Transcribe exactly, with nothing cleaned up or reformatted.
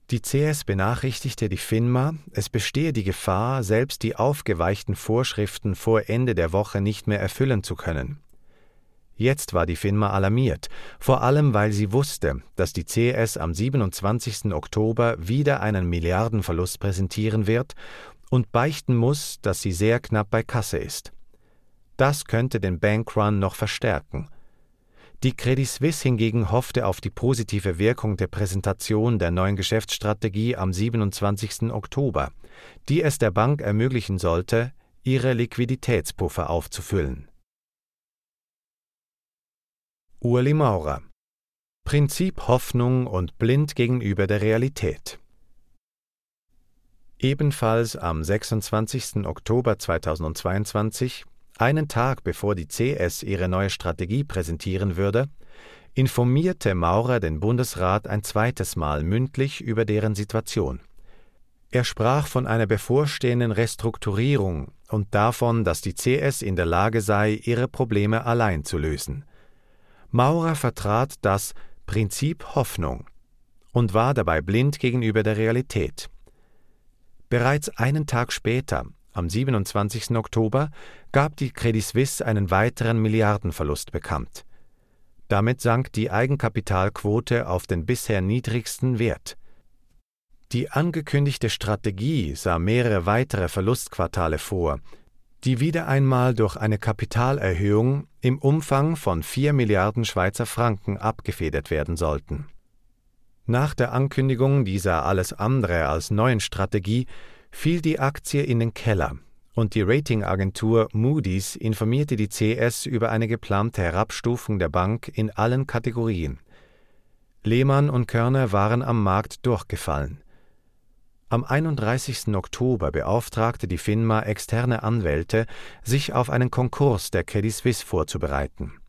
Die C S benachrichtigte die FINMA, es bestehe die Gefahr, selbst die aufgeweichten Vorschriften vor Ende der Woche nicht mehr erfüllen zu können. Jetzt war die FINMA alarmiert, vor allem weil sie wusste, dass die C S am siebenundzwanzigsten Oktober wieder einen Milliardenverlust präsentieren wird und beichten muss, dass sie sehr knapp bei Kasse ist. Das könnte den Bankrun noch verstärken. Die Credit Suisse hingegen hoffte auf die positive Wirkung der Präsentation der neuen Geschäftsstrategie am siebenundzwanzigsten Oktober, die es der Bank ermöglichen sollte, ihre Liquiditätspuffer aufzufüllen. Ueli Maurer: Prinzip Hoffnung und blind gegenüber der Realität. Ebenfalls am sechsundzwanzigsten Oktober zweitausendzweiundzwanzig, einen Tag bevor die C S ihre neue Strategie präsentieren würde, informierte Maurer den Bundesrat ein zweites Mal mündlich über deren Situation. Er sprach von einer bevorstehenden Restrukturierung und davon, dass die C S in der Lage sei, ihre Probleme allein zu lösen. Maurer vertrat das Prinzip Hoffnung und war dabei blind gegenüber der Realität. Bereits einen Tag später, am siebenundzwanzigsten Oktober, gab die Credit Suisse einen weiteren Milliardenverlust bekannt. Damit sank die Eigenkapitalquote auf den bisher niedrigsten Wert. Die angekündigte Strategie sah mehrere weitere Verlustquartale vor, die wieder einmal durch eine Kapitalerhöhung im Umfang von vier Milliarden Schweizer Franken abgefedert werden sollten. Nach der Ankündigung dieser alles andere als neuen Strategie fiel die Aktie in den Keller und die Ratingagentur Moody's informierte die C S über eine geplante Herabstufung der Bank in allen Kategorien. Lehmann und Körner waren am Markt durchgefallen. Am einunddreißigsten Oktober beauftragte die FINMA externe Anwälte, sich auf einen Konkurs der Credit Suisse vorzubereiten.